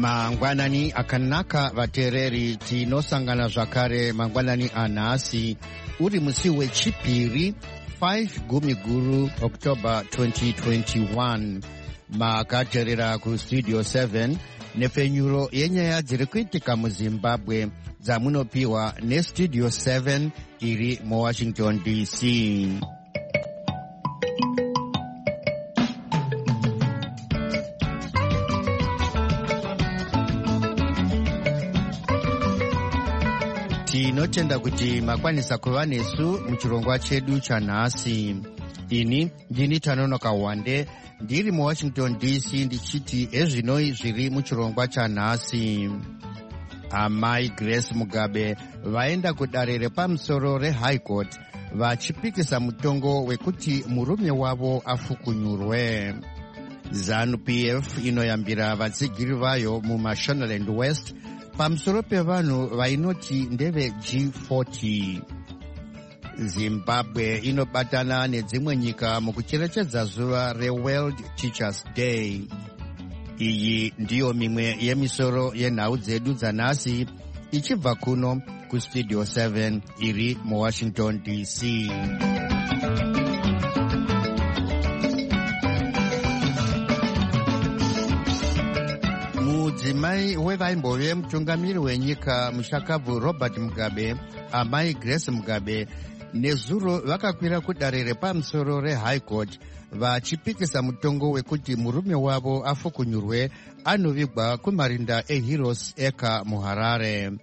Mangwanani akanaka vateereri, tinosangana zvakare mangwanani anhasi uri musi wechipiri 5 Gumiguru October 2021. Makateerera kustudio 7 nepfenyuro yenyaya dziri kuitika muZimbabwe dzamunopiwa nestudio 7 iri muWashington DC. Tinotenda kuti makwanisa kuva nesu muchirongwa chedu chanhasi. Ini ndini Tanonoka Wande, ndiri muWashington DC ndichiti ezvinoi zviri muchirongwa chanhasi. Amai Grace Mugabe vaenda kudare repamusoro reHigh Court vachipikisa mutongo wekuti murume wavo afukunyurwe. ZANU-PF inoyambira vatsigiri vayo muMashonaland West pamusoro pevanhu vainoti ndeve G40. Zimbabwe inobatana nedzimwe nyika mukucherechedza zuva reWorld Teachers Day. Iyi ndiyo mimwe yemisoro yenhau dzedu dzanhasi ichibva kuno kustudio 7 iri muWashington DC. Mudzimai wevaimbove mutungamiri wenyika mushakabvu Robert Mugabe, amai Grace Mugabe nezuro vakakwira kudare repamusoro reHigh Court vachipikisa mutongo wekuti murume wavo afukunyurwe anovigwa kumarinda eHeroes Acre muHarare.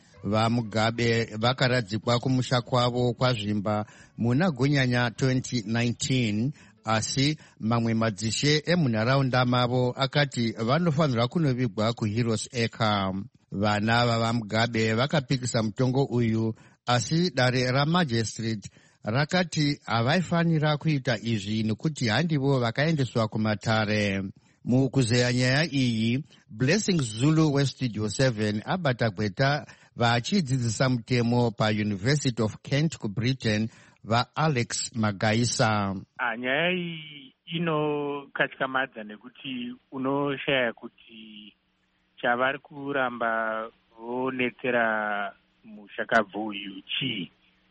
VaMugabe vakaradzikwa kumusha kwavo kwazvimba muna Gunyanya 2019, asi mamwe madzishe emunharaunda mavo akati vanofanirwa kunovigwa kuHeroes Acre. Vana vavaMugabe vakapikisa mutongo uyu, asi dare ramajistrate rakati havaifanira kuita izvi nekuti handivo vakaendeswa kumatare. Mukuzeya nyaya iyi, Blessing Zulu westudio 7 abata gweta vachidzidzisa mutemo paUniversity of Kent kuBritain vaAlex Magaisa. Nyaya iyi inokatyamadza nekuti unoshaya kuti chavari kuramba vonetsera mushakabvu uyu chii.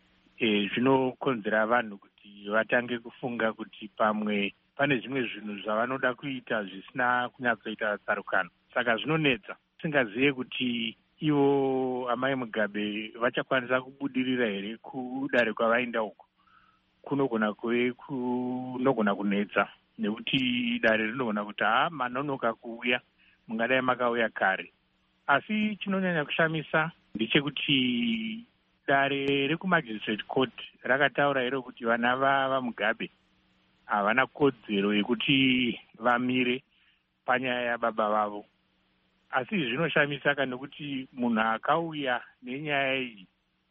Zvinokonzera vanhu kuti vatange kufunga kuti pamwe pane zvimwe zvinhu zvavanoda kuita zvisina kunyatsoita tsarukano. Saka zvinonetsa, singazive kuti ivo amai Mugabe vachakwanisa kubudirira here kudare kwavaenda uko. Kunogona kuve kunogona kunetsa nekuti dare rinogona kuti manonoka kuuya, mungadai makauya kare. Asi chinonyanya kushamisa ndechekuti dare rekumagistrate court rakataura iro kuti vana vaMugabe havana kodzero yekuti vamire panyaya yababa vavo. Asi zvinoshamisa nekuti munhu akauya nenyaya iyi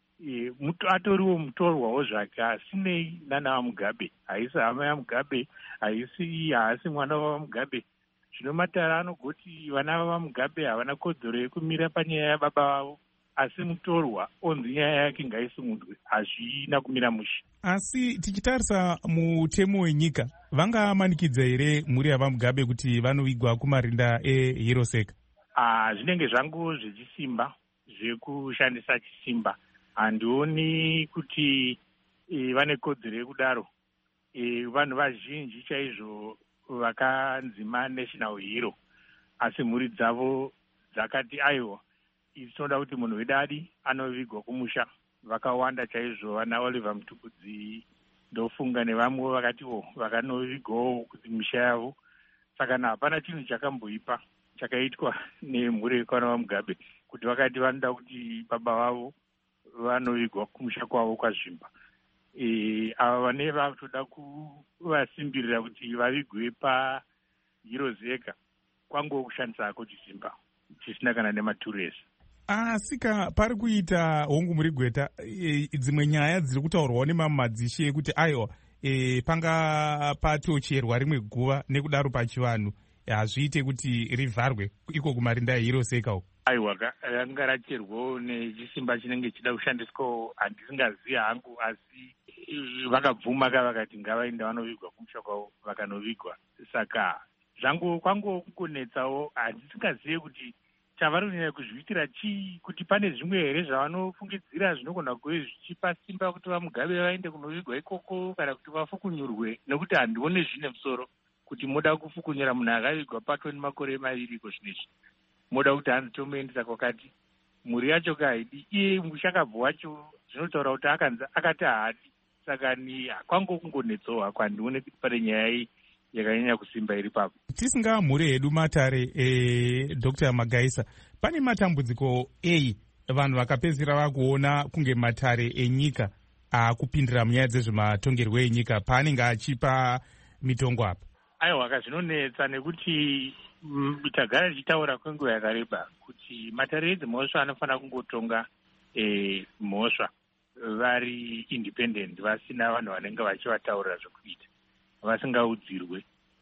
atoriwo mutorwawo zvake, asinei nana vaMugabe, haisi hama yaMugabe, haasi mwana wavaMugabe. Zvino matara anogoti vana vavaMugabe havana kodzero yekumira panyaya yababa vavo, asi mutorwa onzi nyaya yake ngaisumudwe. Hazvina kumira mushe. Asi tichitarisa mutemo wenyika, vangamanikidza here mhuri yavaMugabe kuti vanovigwa kumarinda eHeroes Acre? Zvinenge zvangu zvechisimba, zvekushandisa chisimba. Handioni kuti vane kodzero yekudaro. Vanhu vazhinji chaizvo vakanzima national hero, asi mhuri dzavo dzakati aiwa, tinoda kuti munhu wedadi anovigwa kumusha. Vakawanda chaizvo vana Oliver Mutukudzi ndofunga nevamwe vakatiwo vakanovigwawo kuti misha yavo. Saka hapana chinhu chakamboipa chakaitwa nemhuri yekwana vaMugabe kuti vakati vanoda kuti baba vavo vanovigwa kumusha kwavo kwazvimba. Ava vane vatoda kuvasimbirira kuti vavigwe paHeroes Acre kwangu kushandisa hako chisimba chisina kana nematuresi. Asika pari kuita hongu muri gweta dzimwe nyaya dziri kutaurwawo nemamwe madzishe ekuti aiwa panga patocherwa rimwe guva nekudaro pachivanhu hazviite kuti rivharwe iko kumarinda eHeroes Acre. Aiwa, ranga racherwawo nechisimba chinenge chida kushandiswawo, handisingazivi hangu, asi vakabvuma vakati ngavaenda vanovigwa kumusha kwavo, vakanovigwa. Saka zvangu kwangu kunetsawo, handisingazivi kuti chavari kunyanya kuzviitira chii, kuti pane zvimwe here zvavanofungidzira zvinogona kuve zvichipa simba kuti vamugabe vaende kunovigwa ikoko kana kuti vafukunyurwe, nekuti handione zvine musoro kuti moda kufukunyura munhu akavigwa patwe nemakore maviri ko zvinezvi, moda kuti anotomuendesa kwakati mhuri yacho kaidi, iye mushakabvu wacho zvinotaura kuti akati haadi. Saka ni kwangu kungonetsawo hako, handione kuti pane nyaya yakanyanya kusimba iri papo. Tisingamhure hedu matare Dr. Magaisa, pane matambudziko vanhu vakapedzisira vakuona kunge matare enyika akupindira munyaya dzezvematongerwo enyika paanenge achipa mitongo apa? Aiwa, zvinonetsa nekuti tagara tichitaura kwenguva yakareba kuti matare edzimhosva anofanira kungotonga mhosva vari independent, vasina vanhu vanenge vachivataurira zvekuita, vasingaudzirwe.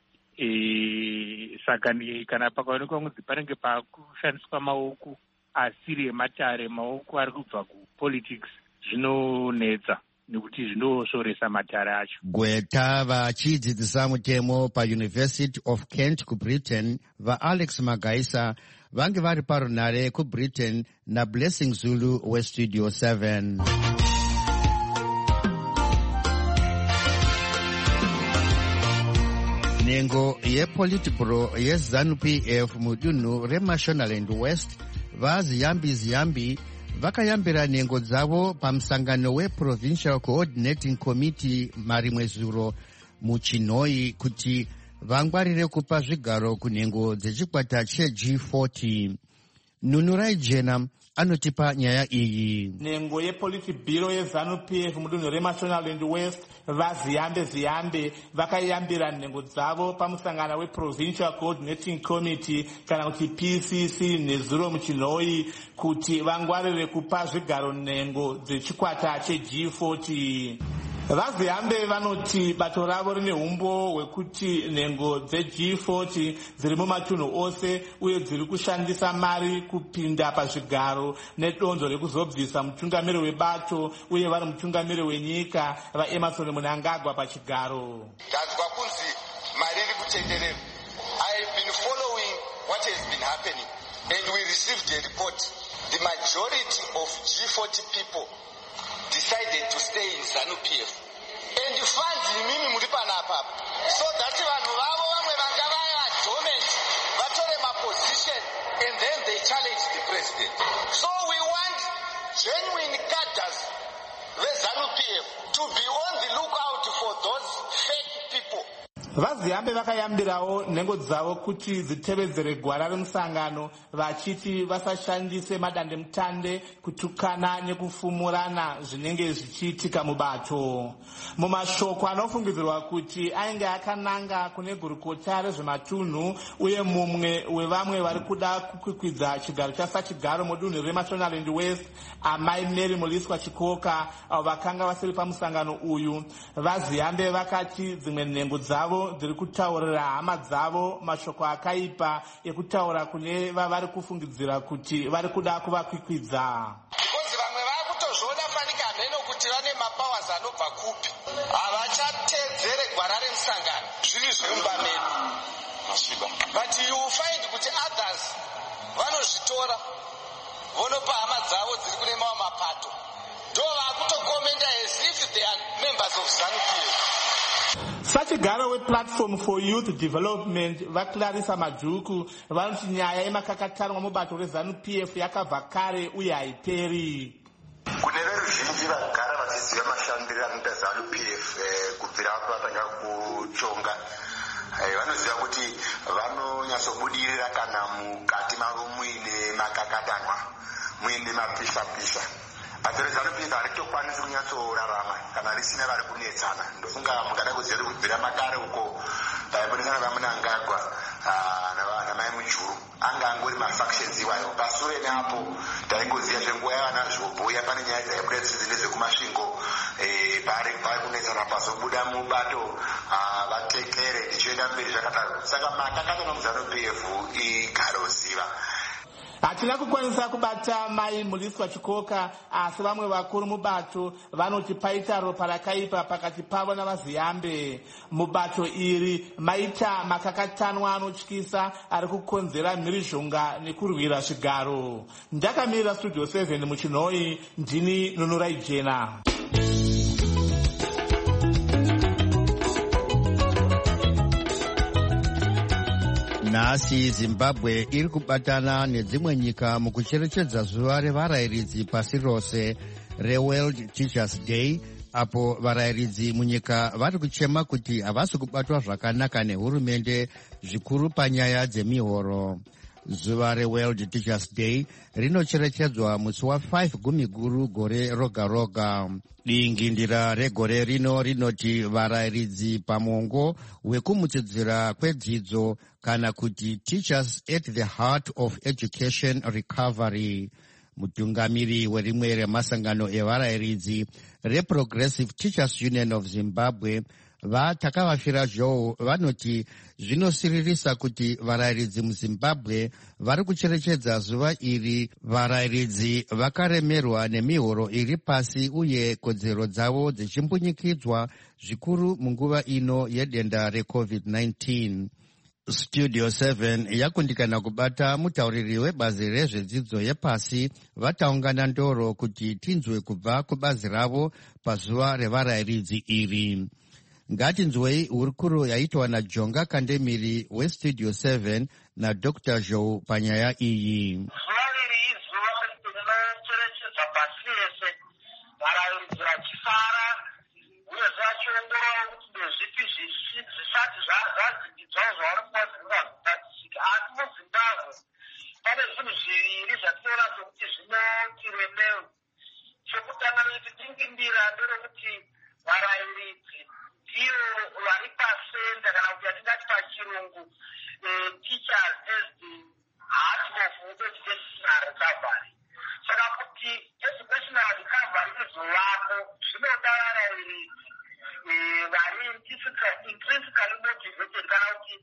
Saka kana pakaonekwa kunzi panenge pakushandiswa maoko asiri ematare, maoko ari kubva kupolitics, zvinonetsa nekuti zvinosoresa matare acho. Gweta vachidzidzisa mutemo paUniversity of Kent kuBritain vaAlex Magaisa vange vari parunare kuBritain naBlessing Zulu weStudio 7. Nhengo yePolitburo yeZANU-PF mudunhu reMashonaland West vaziyambi vakayambira nhengo dzavo pamusangano weProvincial Coordinating Committee marimwe zuro muChinhoi kuti vangwarire kupa zvigaro kunhengo dzechikwata cheG40. Nunurai Jena anotipa nyaya iyi. Nhengo yePolitburo yeZANU-PF mudunhu reMashonaland West vaziyambe vakayambira nhengo dzavo pamusangano weProvincial Coordinating Committee kana kuti PCC nezuro muChinhoi kuti vangwarire kupa zvigaro nhengo dzechikwata cheG40. Vaziyambe vanoti bato ravo rine umbo hwekuti nhengo dzeG40 dziri mumatunhu ose uye dziri kushandisa mari kupinda pazvigaro nedonzo rekuzobvisa mutungamiri webato uye vari mutungamiri wenyika vaEmerson Mnangagwa pachigaro. Tazwa kunzi mari iri kutenderera. I have been following what has been happening and we received a report. The majority of G40 people decided to stay in ZANU-PF and you find mimi muri panapa so that vanhu vavo vamwe vanga vaya dormant vatore position and then they challenge the president. So we want genuine cadres veZANU-PF to be on the lookout for those fake people. Vaziyambe vakayambirawo nhengo dzavo kuti dzitevedzere gwara remusangano vachiti vasashandise madandemutande kutukana nekufumurana zvinenge zvichiitika mubato. Mumashoko anofungidzirwa kuti ainge akananga kune gurukota rezvematunhu uye mumwe wevamwe vari kuda kukwikwidza chigaro chasachigaro mudunhu reMashonaland West, amai Mary Muliswa Chikoka, avo vakanga vasiri pamusangano uyu. Vaziyambe vakati dzimwe nhengo dzavo dziri kutaurira hama dzavo mashoko akaipa ekutaura kune vavari kufungidzira kuti vari kuda kuvakwikwidza. Kunzi vamwe vari kutozviona fanika mheno kuti vane mapowers anobva kupi, havachatedzere gwara remusangano, zviri zvemba medu. But you find kuti others vanozvitora vonopa hama dzavo dziri kune mamwe mapato, ndo vakutokomenda as if they are members of ZANU-PF. Sachigaro wePlatform for Youth Development vaClarissa Majuku vanoti nyaya yemakakatanwa mubato reZANU-PF yakabva kare uye haiperi. Kune veruzhinji vagara vachiziva mashandiro anoita ZANU-PF kubvira vatanga kutonga, vanoziva kuti vanonyatsobudirira kana mukati mavo muine makakatanwa, muine mapisha-pisha. Asi ZANU-PF haritokwanisi kunyatsorarama kana risina vari kunetsana. Ndofunga mungada kuziva kuti kubvira makare uko taibudisana vaMnangagwa namai Mujuru anga angori mafactions iwayo. Pasure neapo taingoziva zvenguva yavana zvoboya pane nyaya dzaibuda dzisiri dzekumasvingo pari kunetsana pazobuda mubato vatekere ichienda mberi zvakadaro. Saka makakatanwa muZANU-PF igaroziva. hatina kukwanisa kubata mai Muriswa Chikoka, asi vamwe vakuru mubato vanoti paita ropa rakaipa pakati pavo navaZiyambe. Mubato iri maita makakatanwa anotyisa ari kukonzera mhirizhonga nekurwira zvigaro. Ndakamirira Studio 7 muChinhoi, ndini Nunurai Jena. Nhasi Zimbabwe iri kubatana nedzimwe nyika mukucherechedza zuva revarayiridzi pasi rose reWorld Teachers Day, apo varayiridzi munyika vari kuchema kuti havasi kubatwa zvakanaka nehurumende, zvikuru panyaya dzemihoro. Zuva reWorld Teachers Day rinocherechedzwa musi wa5 Gumiguru gore roga roga. Dingindira regore rino rinoti varayiridzi pamongo wekumutsidzira kwedzidzo, kana kuti Teachers at the Heart of Education Recovery. Mutungamiri werimwe remasangano evarayiridzi reProgressive Teachers Union of Zimbabwe vatakavafira Joe vanoti zvinosiririsa kuti varayiridzi muZimbabwe vari kucherechedza zuva iri varayiridzi vakaremerwa nemihoro iri pasi uye kodzero dzavo dzichimbunyikidzwa zvikuru munguva ino yedenda reCovid-19. Studio 7 yakundikana kubata mutauriri webazi rezvedzidzo yepasi vataungana ndoro kuti tinzwe kubva kubazi ravo pazuva revarayiridzi iri. Ngatinzwei hurukuro yaitwa naJonga Kandemiri weStudio 7 naDr. Joe panyaya iyi. Zuva iri izuva rinocherechedza pasi rese varayiridzi vachifara uye vachiongorora kuti ndezvipi zvisati zvadzidzwawo zvavanofana kutatichika. Asi muZimbabwe pane zvinhu zviviri zvatinoona sokuti zvinotiremewo. Chekutanga nechidingindira nderekuti varayiridzi ndivo vari pasenda, kana kuti yatingati pachirungu teachers as the heart of educational recovery. Saka kuti educational recovery izovapo zvinoda varayiridzi vari intrinsically motivated, kana kuti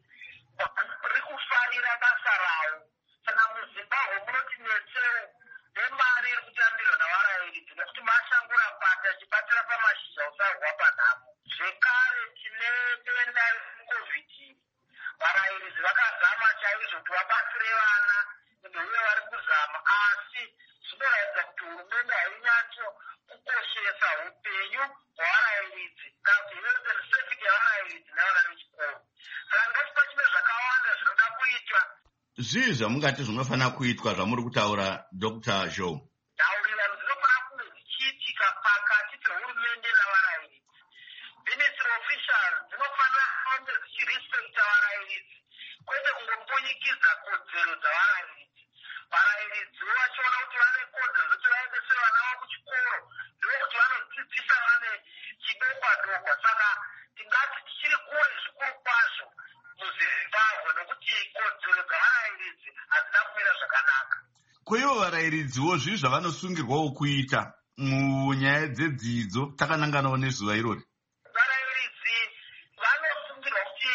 ri kufarira basa ravo. Saka muZimbabwe munoti netsewo nemari iri kutambirwa navarayiridzi nekuti mashango rapata achibatira pamashizha usarwa panhamo. Zvekare tine denda reCovid. Varayiridzi vakazama chaizvo kuti vabatsire vana uye vari kuzama, asi zvinoratidza kuti hurumende hainyatso kukoshesa upenyu hwavarayiridzi kana kuti health and safety yavarayiridzi nevana vechikoro. Saka ngati pachine zvakawanda zvinoda kuitwa. Zvii zvamungati zvinofanira kuitwa zvamuri kutaura Dr. Joe? Nhaurirano dzinofanira kunge dzichiitika pakati pehurumende navarayiridzi. Ministry officials dzinofanira kunge dzichirespekta varayiridzi, kwete kungombonyikidza kodzero dzavarayiridzi. Varayiridzi vachiona kuti vane kodzero dzekuti vaendese vana vavo kuchikoro, ndokuti vanodzidzisa vane chidokwa-dokwa. Saka tingati tichiri kure zvikuru kwazvo muZimbabwe nokuti kodzero dzavarayiridzi hadzina kumira zvakanaka. Kwaivo varayiridziwo zvii zvavanosungirwawo kuita munyaya dzedzidzo takananganawo nezuva irori? Varayiridzi vanosungirwa kuti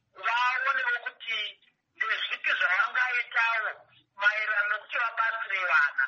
vaonewo kuti ndezvipi zvavangaitawo maererano nokuti vabatsire vana.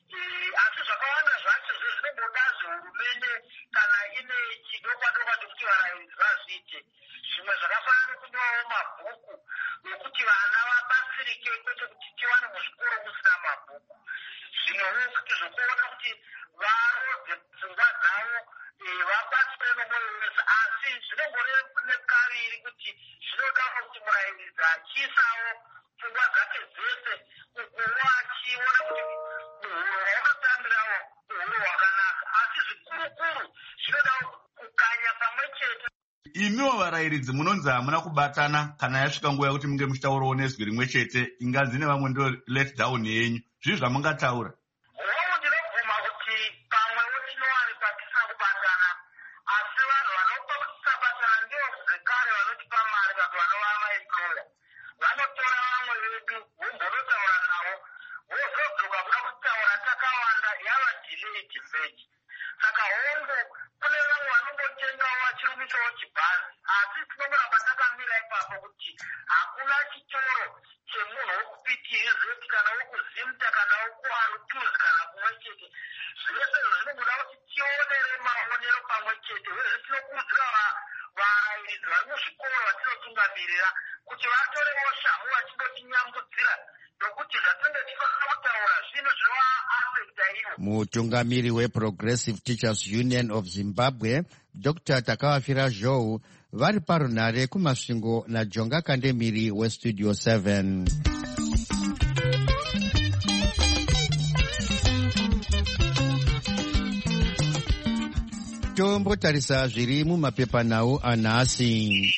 Asi zvakawanda zvacho zvinobodazve hurumende kana ine chidokwa-dokwa chekuti varayiridzi vazviite. Zvimwe zvakafanana nekunyorawo mabhuku nokuti vana vabatsirike, kwete kuti tiwane muzvikoro musina mabhuku. Zvimwewo kuti zvokuona kuti varodze pfungwa dzavo vabatsire nomwoyo wese, asi zvinongoreviri kuti zvinoda kuti murayiridzi achiisawo pfungwa dzake dzese ukuwo achiona kuti muhuro waunotambirawo muhuro hwakanaka, asi zvikurukuru zvinoda kukanya pamwe chete. Imiwo varayiridzi munonzi hamuna kubatana kana yasvika nguva yekuti munge muchitaurawo nezwi rimwe chete, inganzi nevamwe ndo let down yenyu. Zvii zvamungataura? Uwowo ndinobvuma kuti pamwewo tinowanikwa tisina kubatana, asi vanhu vanopa kuti tisabatana ndivo zvekare vanotipa mari kana vanova maemployer. Vanotora vamwe vedu vombonotaura navo, vozodzoka kuda kutaura takawanda yava delayed debate. Saka hongu kune vamwe vanongotengawo vachirumisawo chibhazi, asi tinongoramba takamira ipapo kuti hakuna chitoro chemunhu wokupitirizeti kana wokuzimta kuti vatorewo shangu vachingotinyambudzira nokuti zvatinenge tifanira kutaura zvinhu zvinovaafekta ivo. Mutungamiri weProgressive Teachers Union of Zimbabwe, Dr. Takawafira Zhou, vari parunhare kumasvingo naJonga Kandemiri weStudio 7. Tombotarisa zviri mumapepanhau anhasi.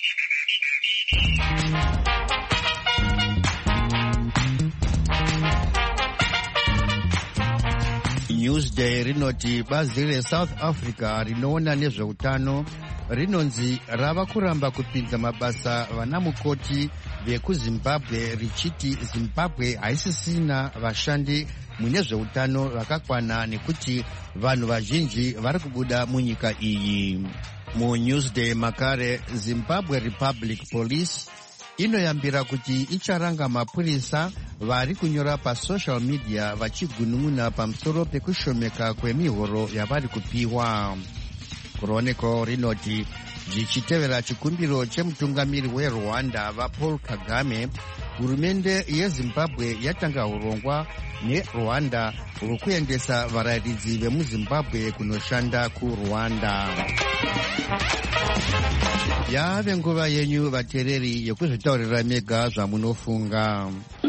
Newsday rinoti bazi reSouth Africa rinoona nezveutano rinonzi rava kuramba kupinza mabasa vanamukoti vekuZimbabwe richiti Zimbabwe haisisina vashandi mune zveutano vakakwana nekuti vanhu vazhinji vari kubuda munyika iyi. MuNewsday makare, Zimbabwe Republic Police inoyambira kuti icharanga mapurisa vari kunyora pasocial media vachigunun'una pamusoro pekushomeka kwemihoro yavari kupiwa. Chronicle rinoti zvichitevera chikumbiro chemutungamiri weRwanda vaPaul Kagame, hurumende yeZimbabwe yatanga urongwa neRwanda hwekuendesa varayiridzi vemuZimbabwe kunoshanda kuRwanda. Yave nguva yenyu vateereri yekuzvitaurira mega zvamunofunga.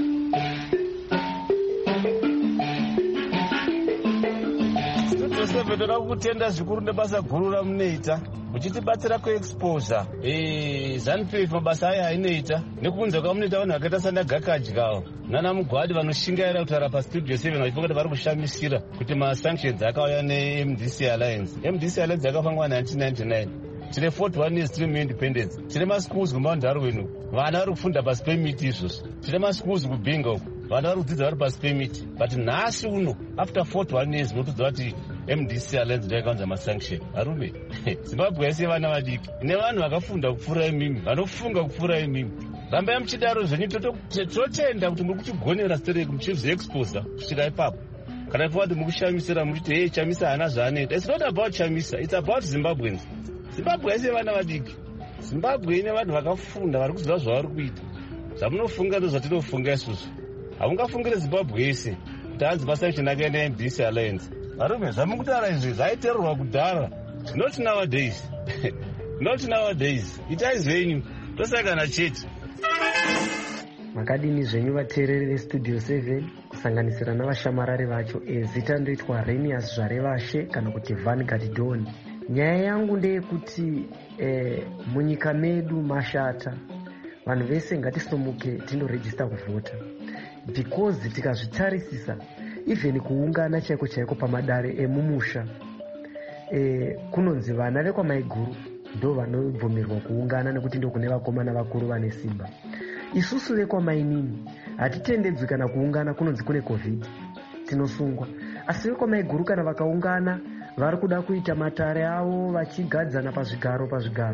Toda kutenda zvikuru nebasa guru ramunoita muchitibatsira kuexposure ZANU-PF mabasa aya ainoita nekunza kwamunoita vanhu vakaita sana Gakadyawo nana Mugwadi vanoshingaira kutaura paStudio 7 vachifunga kuti vari kushamisira kuti masanctions akauya neMDC Alliance. MDC Alliance yakafangwa 1999. Tine 41 years tiri muindependence. Tine maschools kuMaundarweni vana vari kufunda pasi pemiti izvozvo. Tine maschools kuBinga uko vana vari kudzidza vari pasi pemiti. But nhasi uno after 41 years munotodzwa kuti MDC Alliance ndio yakaunza masanction. Arume Zimbabwe yese vana vadiki ine vanhu vakafunda kupfuura imimi vanofunga kupfuura imimi. Rambai muchidaro zvenyu totenda kuti muri kuchigonera story muchizviexposa kusvika ipapo. Kana ifa kuti mukushamisira muchiti hey Chamisa hana zvaanoita. It's not about Chamisa, it's about Zimbabweans. Zimbabwe yese vana vadiki. Zimbabwe ine vanhu vakafunda vari kuziva zvavari kuita. Zvamunofunga ndozvatinofunga isusu. Hamungafungire Zimbabwe yese kuti hanzi masanction akaenda MDC Alliance. Varume zvamukutaura izvi zvaiterwa kudhara. Not nowadays. Not nowadays. Itai zvenyu tosakana chete. Makadini zvenyu vateereri veStudio 7 kusanganisira navashamarari vacho. Zita ndoitwa Renius Zvarevashe kana kuti Van Gatidoni. Nyaya yangu ndeyekuti munyika medu mashata. Vanhu vese ngatisomuke tindorejista kuvhota. Because tikazvitarisisa even kuungana chaiko chaiko pamadare emumusha kunonzi vana vekwamaiguru ndo vanobvumirwa kuungana nekuti ndo kune vakomana vakuru vane simba. Isusu vekwamainini hatitendedzwi kana kuungana kunonzi kune COVID tinosungwa. Asi vekwamaiguru kana vakaungana vari kuda kuita matare avo vachigadzana pazvigaro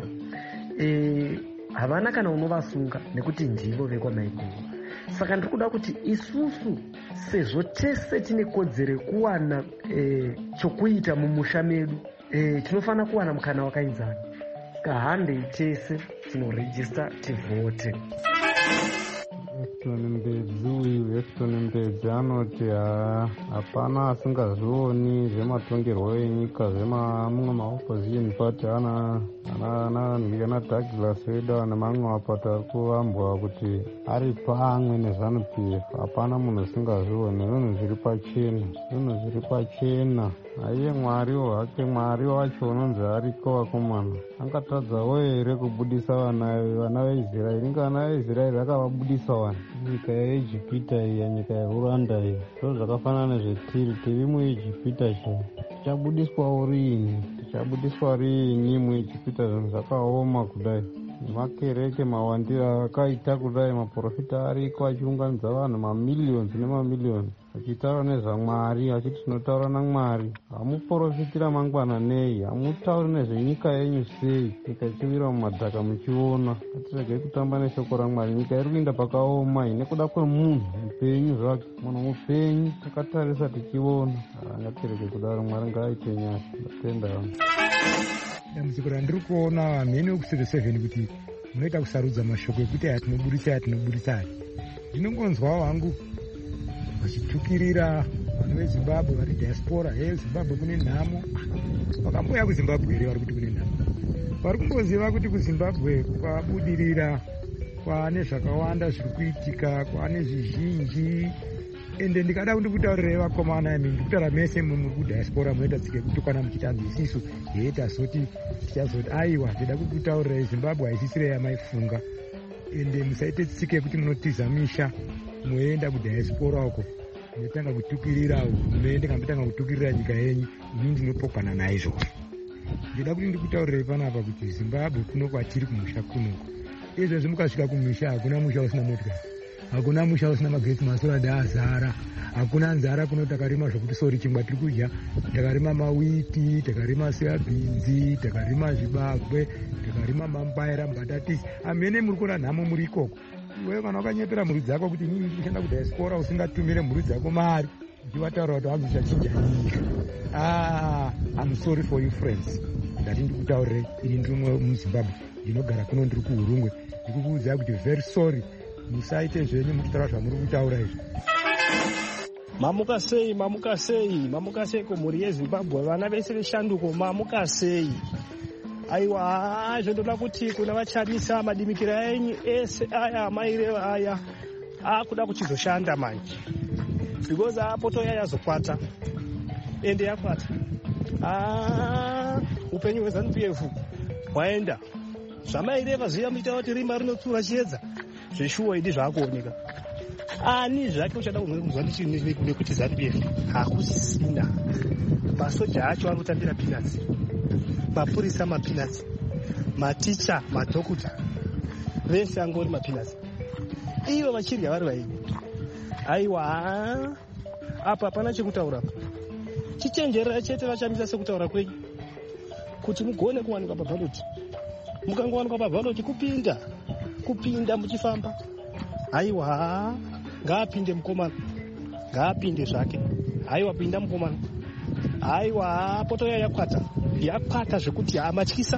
havana kana unovasunga nekuti ndivo vekwamaiguru. Saka ndiri kuda kuti isusu sezvo tese tine kodzero kuwana chokuita mumusha medu tinofana kuwana mukana wakainzana. Saka handei tese tinorejista tivhote. Weston Mbedzi anoti hapana asingazvioni zvematongerwo enyika zvemamwe maopposition party ana Douglas Weda nemamwe mapato ari kuvambwa kuti ari pamwe neZANU-PF. Hapana munhu asingazvioni. Zvinhu zviri pachena. Aiye Mwariwo hake, Mwari wacho unonzi ariko vakomana angatadzawo here kubudisa vana veIsraeri. Vana veIsraeri vakavabudisa vanhu nyika yeIjipita iyi, nyika yeRwanda iyi. Zvo zvakafanana tiri muIjipita tichabudiswa riini muIjipita? Zvinhu zvakaoma kudai, makereke mawandira akaita kudai, maprofita ariko achiunganidza vanhu mamiliyoni nemamiliyoni achitaura nezvaMwari, achiti tinotaura naMwari. Hamuprofitira mangwana nei? Hamutauri nezvenyika yenyu sei? Nyika ichiwira mumadhaka muchiona. Ngatirege kutamba neshoko raMwari. Nyika iri kuenda pakaoma nekuda kwemunhu mupenyu zvake. Munhu mupenyu takatarisa tichiona. Ngatirege kudaro. Mwari ngaaite nyasha. Ndatenda. Dambudziko randiri kuona mhene wekuStudio 7 kuti munoita kusarudza mashoko ekuti aya tinoburitsa aya. Ndinongonzwawo hangu vachitukirira vanhu vezimbabwe vari diaspora, zimbabwe kune nhamo. Vakamboya kuzimbabwe here vari kuti kune nhamo? Vari kungoziva kuti kuzimbabwe kwabudirira, kwaane zvakawanda zviri kuitika, kwaane zvizhinji. Ende ndikada kundikutaurirai vakomana, ndikutaura mese muri kudiaspora munoita tsika yekutukana muchitanzi isisu tazoti tichazoti aiwa ndida kukutaurirai Zimbabwe haisisire yamaifunga. Ende musaite tsika yekuti munotiza misha moenda kudiaspora uko munotanga kutukirira hurumende kana mutanga kutukirira nyika yenyu. Ini ndinopokana naizvozvo. Ndida kuti ndikutaurirai panapa kuti Zimbabwe kuno kwatiri kumusha kunoko, izvozvi mukasvika kumusha hakuna musha usina motikari, hakuna musha usina magetsi, masorada azara, hakuna nzara. Kuno takarima zvokuti sori chingwa tiri kudya, takarima mawiti, takarima soyabhinzi, takarima zvibagwe, takarima mambaira, mbatatisi. Amene muri kuona nhamo muri ikoko. Iwewe kana wakanyepera mhuri dzako kuti inini ndiri kushanda kudiaspora, usingatumire mhuri dzako mari uchivataura kuti hangu chachinja nyika. I'm sorry for you friends. Ndati ndikutaurirai, ini ndiri muZimbabwe, ndinogara kuno, ndiri kuHurungwe. Ndikukuudzai kuti very sorry, musaite zvenyu muchitaura zvamuri kutaura izvi. Mamuka sei kumhuri yeZimbabwe, vana vese veshanduko, mamuka sei? Aiwa, zvondoda kuti kuna vachamisa madimikira enyu ese aya amaireva aya akuda kuchizoshanda manje, because apoto yayazokwata ende yakwata. Upenyu hweZANU-PF hwaenda. Zvamaireva zviya muita kuti rimba rinotsura chiedza, zveshuwa idi zvaakuoneka. Ani zvake uchada kunzwa ndichini nekuti ZANU-PF hakusisina. Masoja acho anotambira peanuts, mapurisa mapeanuts, maticha, madhokuta vese angori mapeanuts. Ivo vachirya vari vaini. Aiwa, apa hapana chekutaura. Chichenjerera chete vachamisa sekutaura kwenyu kuti mugone kuwanikwa pabhaloti. Mukangowanikwa pabhaloti kupinda muchifamba. Aiwa, ngaapinde mukomana, ngaapinde zvake. Aiwa, pinda mukomana. Aiwa, poto yakwata zvekuti amatyisa.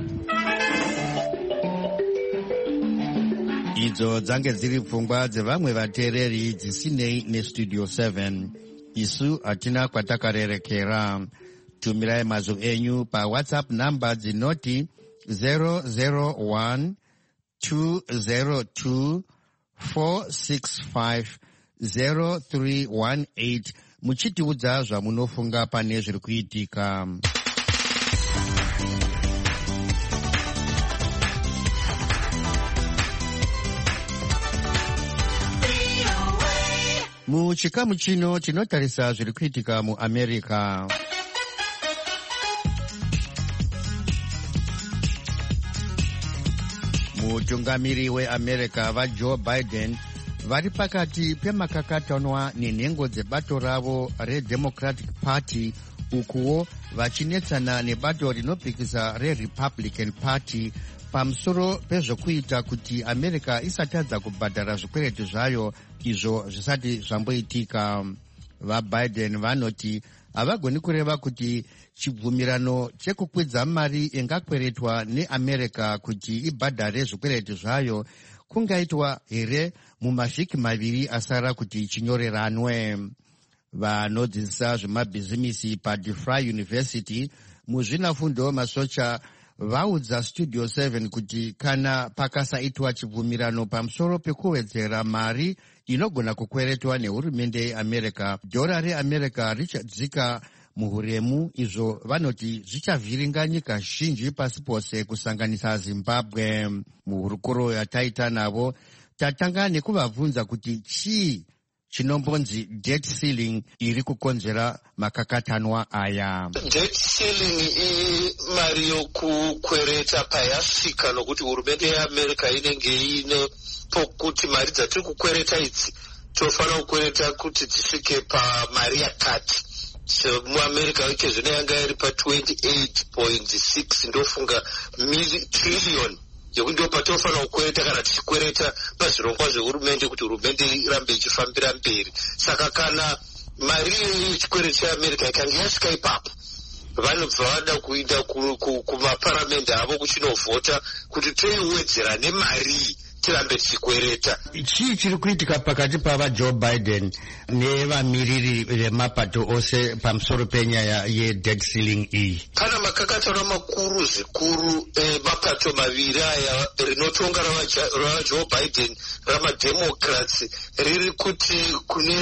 Idzo dzange dziri pfungwa dzevamwe vateereri dzisinei neStudio 7. Isu hatina kwatakarerekera. Tumirai mazwi enyu paWhatsApp namba dzinoti 001 202 465 0318 muchitiudza zvamunofunga pane zviri kuitika. Muchikamu chino tinotarisa zviri kuitika muAmerica. Mutungamiri weAmerica vaJoe Biden vari pakati pemakakatanwa nenhengo dzebato ravo reDemocratic Party, ukuwo vachinetsana nebato rinopikisa reRepublican Party pamusoro pezvokuita kuti America isatadza kubhadhara zvikwereti zvayo izvo zvisati zvamboitika. VaBiden vanoti havagoni kureva kuti chibvumirano chekukwidza mari ingakweretwa neAmerica kuti ibhadhare zvikwereti zvayo kungaitwa here mumavhiki maviri asara kuti chinyoreranwe. Vanodzidzisa zvemabhizimisi paDeFry University muzvinafundo masocha vaudza Studio 7 kuti kana pakasaitwa chibvumirano pamusoro pekuwedzera mari inogona kukweretwa nehurumende yeAmerica, dhora reAmerica richadzika muhuremu. Izvo vanoti zvichavhiringa nyika zhinji pasi pose kusanganisa Zimbabwe. Muhurukuro yataita navo tatanga nekuvabvunza kuti chii chinombonzi debt ceiling iri kukonzera makakatanwa aya. Debt ceiling imari yokukwereta payasvika nokuti hurumende yeAmerica inenge ine pokuti mari dzatiri kukwereta idzi tofanira kukwereta kuti dzisvike pamari yakati. So muAmerica wike zvino yanga iri pa 28.6 ndofunga trillion yekuti ndo patofanira kukwereta kana tichikwereta pazvirongwa zvehurumende kuti hurumende irambe ichifambira mberi. Saka kana mari yechikwereti cheAmerica ikange yasvika ipapo vanobva vada kuinda kumaparamende avo kuchinovhota kuti toiwedzera nemari tirambe tichikwereta. Chii chiri kuitika pakati pavaJoe Biden nevamiriri vemapato ose pamusoro penyaya yedebt ceiling iyi? Pana makakatanwa makuru zvikuru mapato maviri aya, rinotonga ravaJoe Biden ramademocrats riri kuti kune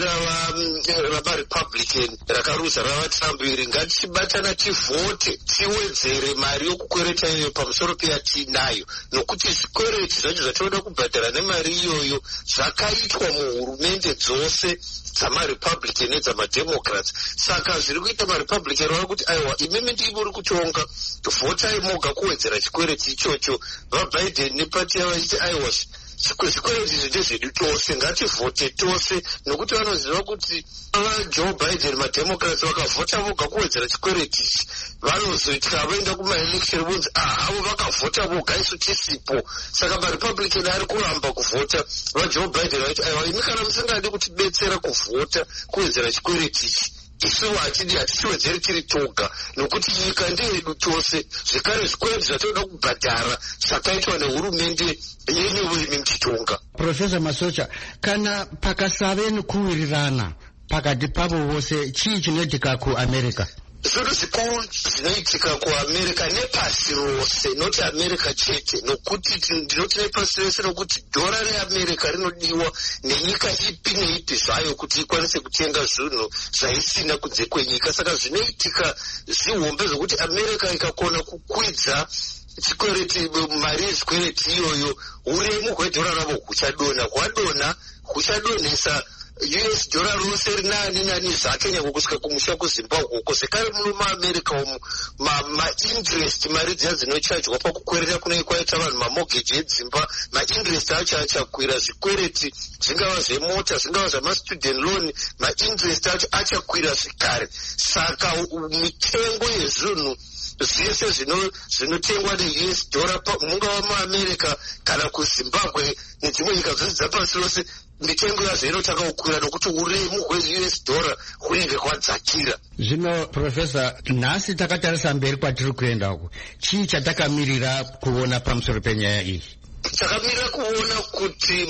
ravarepublican rakaruza ravaTrump iri ngatichibatana tivhote tiwedzere mari yokukwereta iyoyo pamusoro peyatinayo, nokuti zvikwereti zvacho zvatoda kubhadhara nemari iyoyo zvakaitwa muhurumende dzose dzamarepublican nedzamademocrats. Saka zviri kuita marepublican vava kuti aiwa, imimi ndimuri kutonga, vhotai moga kuwedzera chikwereti ichocho. VaBiden nepati yavo vachiti aiwa, zvikwereti izvi ndezvedu tose, ngativhote tose, nokuti vanoziva kuti vaJoe Biden mademocrats vakavhota voga kuwedzera chikwereti ichi, vanozoitika vaenda kumaelection vonzi avo vakavhota voga, isu tisipo. Saka marepublican ari kuramba kuvhota. VaJoe Biden vaiti aiwa, imi kana musingadi kutibetsera kuvhota kuwedzera chikwereti ichi, isu hatichiwedzeri tiri toga, nokuti nyika ndeyedu tose. Zvekare zvikwereti zvatoda kubhadhara zvakaitwa nehurumende yenyu imi mchitonga. Profesa Masocha, kana pakasave nekuwirirana pakati pavo vose, chii chinoitika kuAmerica? Zvinhu zvikuru zvinoitika kuAmerica nepasi rose, noti America chete, nokuti ndinoti nepasi rose, nokuti dhora reAmerica rinodiwa nenyika ipi neipi zvayo kuti ikwanise kutenga zvinhu zvaisina kunze kwenyika. Saka zvinoitika zvihombe zvokuti America ikakona kukwidza chikwereti, mari yezvikwereti iyoyo, uremu hwedhora ravo huchadonha, hwadonha huchadonhesa US dollar rose rinani zvake nyangwe kusvika kumusha kuZimbabwe uko. Zvekare muno muAmerica umu ma-interest, mari dziya dzinochajwa pakukwerera kunenge kwaita vanhu mamortgage edzimba, ma-interest acho achakwira. Zvikwereti zvingava zvemota, zvingava zvamastudent loan, ma-interest acho achakwira zvekare. Saka mitengo yezvinhu zvese zvinotengwa neUS dollar mungava muAmerica kana kuZimbabwe nedzimwe nyika dzose dzapasi rose, mitengo yazvo inotanga kukwira nokuti uremu hweUS dollar hunenge hwadzakira. Zvino Profesa, nhasi takatarisa mberi kwatiri kuenda uku, chii chatakamirira kuona pamusoro penyaya iyi? Takamirira kuona kuti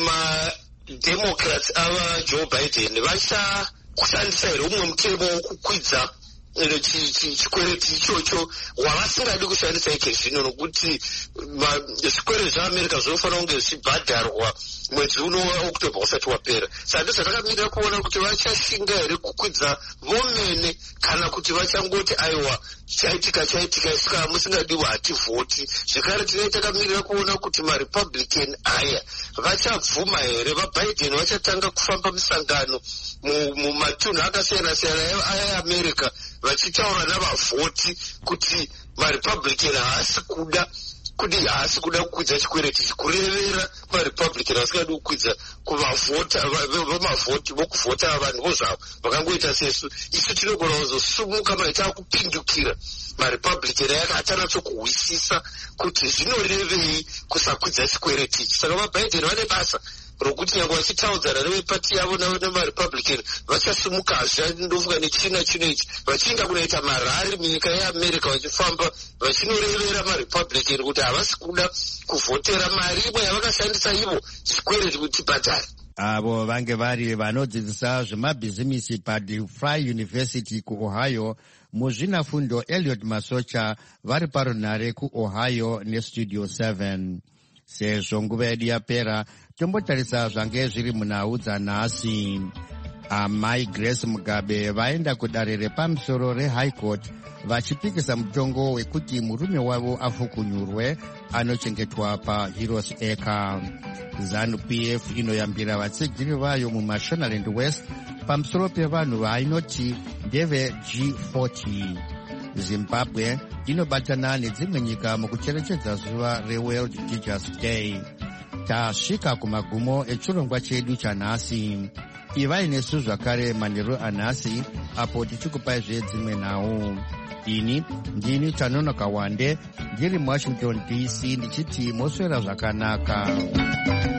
maDemocrats avaJoe Biden vachakushandisa here umwe mutemo wokukwidza chikwereti ichocho wavasingadi kushandisa ike zvino, nokuti zvikwereti zvaAmerica zvinofanira kunge zvichibhadharwa mwedzi uno waOctober usati wapera. Saka ndozvatakamirira kuona kuti vachashinga here kukwidza vomene kana kuti vachangoti aiwa chaitika isika musingadiwa hativhoti. Zvekare tinenge takamirira kuona kuti marepublican aya vachabvuma here, vaBiden vachatanga kufamba misangano mumatunhu akasiyana-siyana aAmerica vachitaura navavhoti kuti marepublican haasi kuda kukwidza chikwereti, kurevera marepublican vasingadi kukwidza vamavhoti vokuvhota vanhuvo zvavo vakangoita sesu. Isu tinogona kuzosumuka maita akupindukira marepublican yakatanyatsokuhwisisa kuti zvinorevei kusakwidza chikwereti ichi. Saka vaBiden vane basa rokuti nyangwe vachitaudzana nevepati yavo nemarepublican vachasumukazve, ndofunga nechina chino ichi, vachienda kunoita marari munyika yeAmerica vachifamba vachinorevera marepublican kuti havasi kuda kuvhotera mari imwe yavakashandisa ivo chikwereti kuti bhadhari. Avo vange vari vanodzidzisa zvemabhizimisi paDeFry University kuOhio. Muzvinafundo Elliot Masocha vari parunhare kuOhio neStudio 7. Sezvo nguva yedu yapera, tombotarisa zvange zviri munhau dzanhasi. Amai Grace Mugabe vaenda kudare repamusoro reHigh Court vachipikisa mutongo wekuti murume wavo afukunyurwe anochengetwa paHeroes Acre. ZANU-PF inoyambira vatsigiri vayo muMashonaland West pamusoro pevanhu vainoti ndeve G40. Zimbabwe inobatana nedzimwe nyika mukucherechedza zuva reWorld Teachers Day. Tasvika kumagumo echirongwa chedu chanhasi. Ivai nesu zvakare manheru anhasi apo tichikupaizve dzimwe nhau. Ini ndini Tanonoka Wande ndiri muWashington DC ndichiti moswera zvakanaka.